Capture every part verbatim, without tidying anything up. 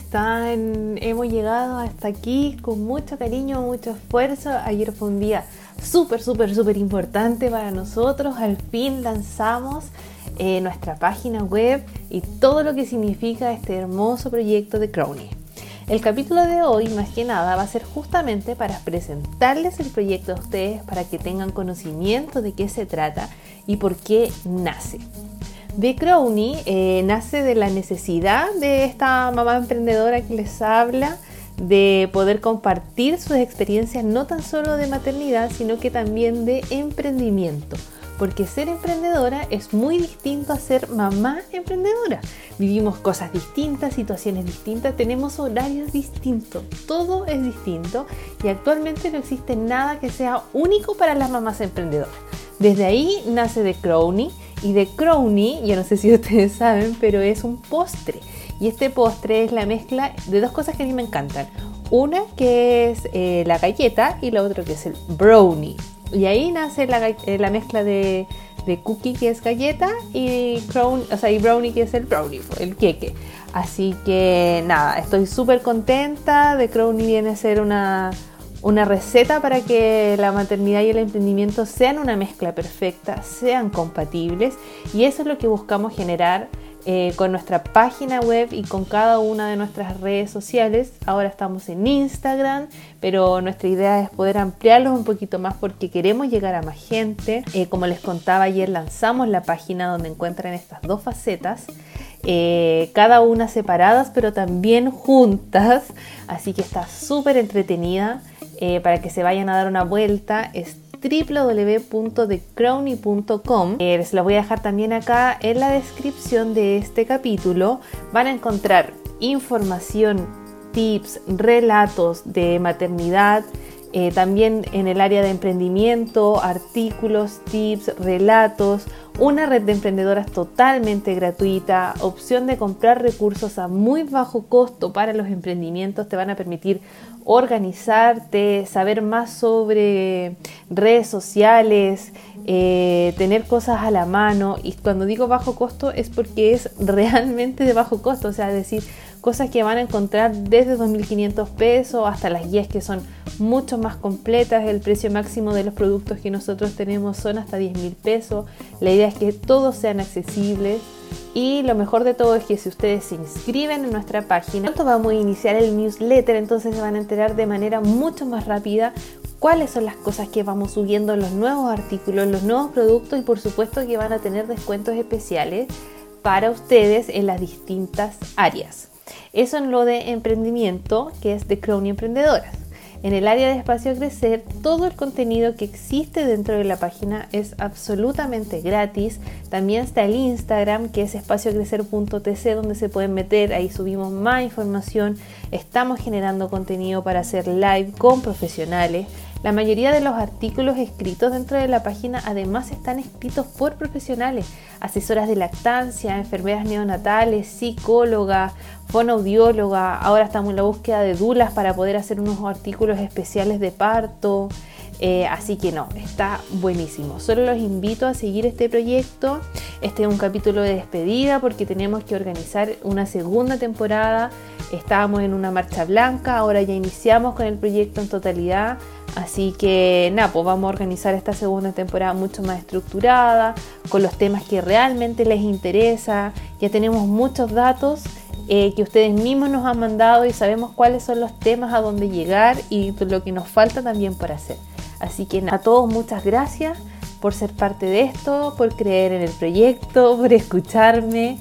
están? Hemos llegado hasta aquí con mucho cariño, mucho esfuerzo. Ayer fue un día súper, súper, súper importante para nosotros. Al fin lanzamos eh, nuestra página web y todo lo que significa este hermoso proyecto de Crowny. El capítulo de hoy, más que nada, va a ser justamente para presentarles el proyecto a ustedes, para que tengan conocimiento de qué se trata y por qué nace. The Crowny eh, nace de la necesidad de esta mamá emprendedora que les habla de poder compartir sus experiencias no tan solo de maternidad, sino que también de emprendimiento. Porque ser emprendedora es muy distinto a ser mamá emprendedora. Vivimos cosas distintas, situaciones distintas, tenemos horarios distintos, todo es distinto y actualmente no existe nada que sea único para las mamás emprendedoras. Desde ahí nace The Crowny, y The Crowny, yo no sé si ustedes saben, pero es un postre. Y este postre es la mezcla de dos cosas que a mí me encantan. Una que es eh, la galleta y la otra que es el brownie. Y ahí nace la, la mezcla de, de cookie, que es galleta, y, crown, o sea, y brownie, que es el brownie, el queque. Así que nada, estoy súper contenta. The Crowny viene a ser una, una receta para que la maternidad y el emprendimiento sean una mezcla perfecta, sean compatibles. Y eso es lo que buscamos generar Eh, con nuestra página web y con cada una de nuestras redes sociales. Ahora estamos en Instagram, pero nuestra idea es poder ampliarlos un poquito más porque queremos llegar a más gente. Eh, como les contaba ayer, lanzamos la página donde encuentran estas dos facetas, eh, cada una separadas pero también juntas, así que está súper entretenida eh, para que se vayan a dar una vuelta. Es w w w punto the crowny punto com. Eh, les lo voy a dejar también acá en la descripción de este capítulo. Van a encontrar información, tips, relatos de maternidad, eh, también en el área de emprendimiento, artículos, tips, relatos, una red de emprendedoras totalmente gratuita, opción de comprar recursos a muy bajo costo para los emprendimientos. Te van a permitir organizarte, saber más sobre redes sociales, eh, tener cosas a la mano. Y cuando digo bajo costo es porque es realmente de bajo costo, o sea, es decir, cosas que van a encontrar desde dos mil quinientos pesos hasta las guías que son mucho más completas. El precio máximo de los productos que nosotros tenemos son hasta diez mil pesos. La idea es que todos sean accesibles. Y lo mejor de todo es que si ustedes se inscriben en nuestra página, pronto vamos a iniciar el newsletter, entonces se van a enterar de manera mucho más rápida cuáles son las cosas que vamos subiendo, los nuevos artículos, los nuevos productos, y por supuesto que van a tener descuentos especiales para ustedes en las distintas áreas. Eso en lo de emprendimiento, que es The Crowny Emprendedoras. En el área de Espacio a Crecer, todo el contenido que existe dentro de la página es absolutamente gratis. También está el Instagram, que es espacio crecer punto t c, donde se pueden meter. Ahí subimos más información. Estamos generando contenido para hacer live con profesionales. La mayoría de los artículos escritos dentro de la página además están escritos por profesionales, asesoras de lactancia, enfermeras neonatales, psicólogas, fonoaudióloga. Ahora estamos en la búsqueda de dulas para poder hacer unos artículos especiales de parto. Eh, así que no, está buenísimo. Solo los invito a seguir este proyecto. Este es un capítulo de despedida porque tenemos que organizar una segunda temporada. Estábamos en una marcha blanca, ahora ya iniciamos con el proyecto en totalidad. Así que nada, pues vamos a organizar esta segunda temporada mucho más estructurada, con los temas que realmente les interesa. Ya tenemos muchos datos eh, que ustedes mismos nos han mandado y sabemos cuáles son los temas a dónde llegar y lo que nos falta también por hacer. Así que nada, a todos muchas gracias por ser parte de esto, por creer en el proyecto, por escucharme.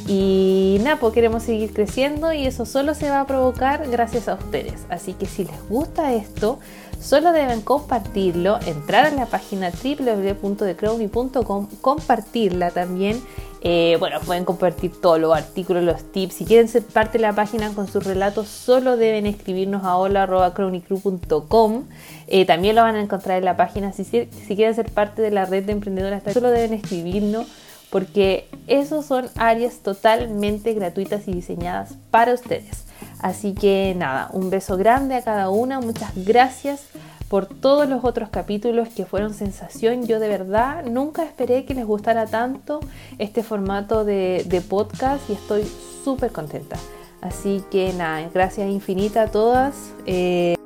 Y nada, pues queremos seguir creciendo y eso solo se va a provocar gracias a ustedes. Así que si les gusta esto, solo deben compartirlo, entrar a la página w w w punto the crowny punto com, compartirla también. Eh, bueno, pueden compartir todos los artículos, los tips. Si quieren ser parte de la página con sus relatos, solo deben escribirnos a hola arroba crowny crew punto com. Eh, también lo van a encontrar en la página. Si, si quieren ser parte de la red de emprendedoras, solo deben escribirnos, porque esos son áreas totalmente gratuitas y diseñadas para ustedes. Así que nada, un beso grande a cada una. Muchas gracias por todos los otros capítulos que fueron sensación. Yo de verdad nunca esperé que les gustara tanto este formato de, de podcast y estoy súper contenta. Así que nada, gracias infinitas a todas. Eh,